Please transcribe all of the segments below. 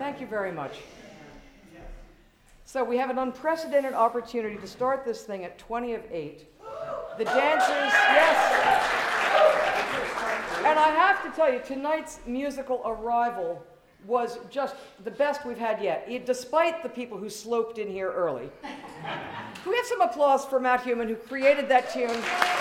Thank you very much. So we have an unprecedented opportunity to start this thing at 20 of 8. The dancers, yes. And I have to tell you, tonight's musical arrival was just the best we've had yet, despite the people who sloped in here early. Can we have some applause for Matt Human, who created that tune?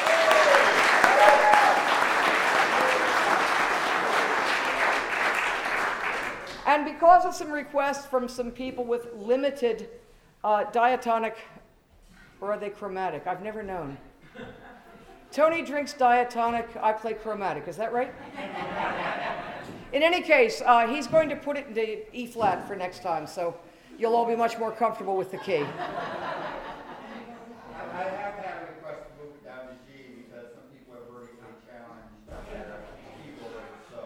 And because of some requests from some people with limited diatonic, or are they chromatic? I've never known. Tony drinks diatonic, I play chromatic, is that right? In any case, he's going to put it into E flat for next time, so you'll all be much more comfortable with the key. I have had a request to move it down to G because some people are vertically challenged keyboard, so.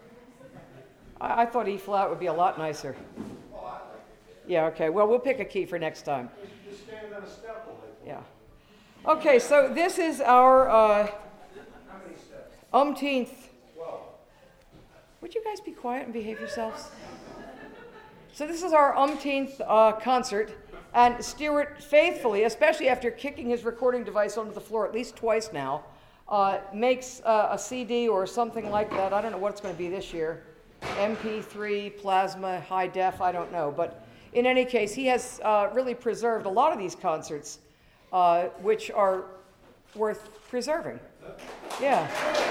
I thought E flat would be a lot nicer. Oh, I like it. Yeah, okay, well, we'll pick a key for next time. You just stand on a step a little. Yeah. Okay, so this is our How many steps? umpteenth. 12. Would you guys be quiet and behave yourselves? So this is our umpteenth concert, and Stuart faithfully, especially after kicking his recording device onto the floor at least twice now, makes a CD or something like that. I don't know what it's going to be this year. MP3, plasma, high def, I don't know. But in any case, he has really preserved a lot of these concerts, which are worth preserving. Yeah.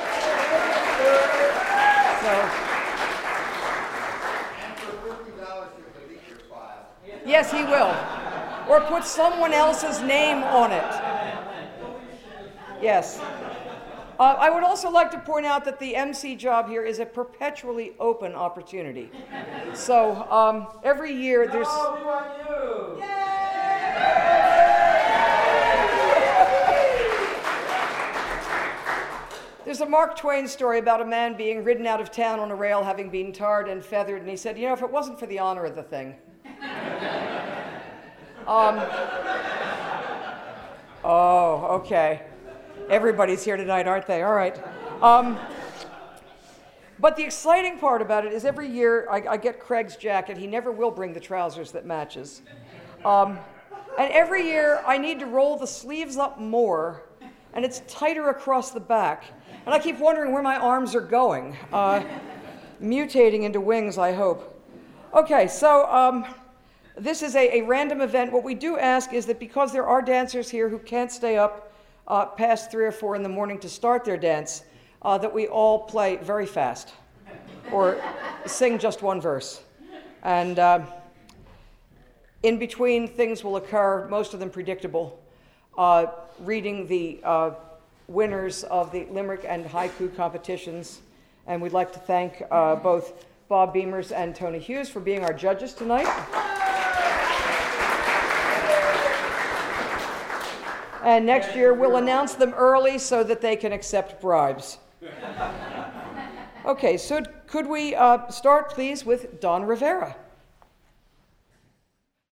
So. And for $50 to delete your file. Yes, he will. Or put someone else's name on it. Yes. I would also like to point out that the MC job here is a perpetually open opportunity. So every year there's... No, we want you! There's a Mark Twain story about a man being ridden out of town on a rail, having been tarred and feathered, and he said, if it wasn't for the honor of the thing. Oh, okay. Everybody's here tonight, aren't they? All right. But the exciting part about it is every year I get Craig's jacket. He never will bring the trousers that matches. And every year I need to roll the sleeves up more, and it's tighter across the back. And I keep wondering where my arms are going. Mutating into wings, I hope. Okay, so this is a random event. What we do ask is that because there are dancers here who can't stay up past 3 or 4 in the morning to start their dance, that we all play very fast or sing just one verse. And in between, things will occur, most of them predictable, reading the winners of the limerick and haiku competitions. And we'd like to thank both Bob Beamers and Tony Hughes for being our judges tonight. And next year we'll announce them early so that they can accept bribes. Okay, so could we start, please, with Don Rivera?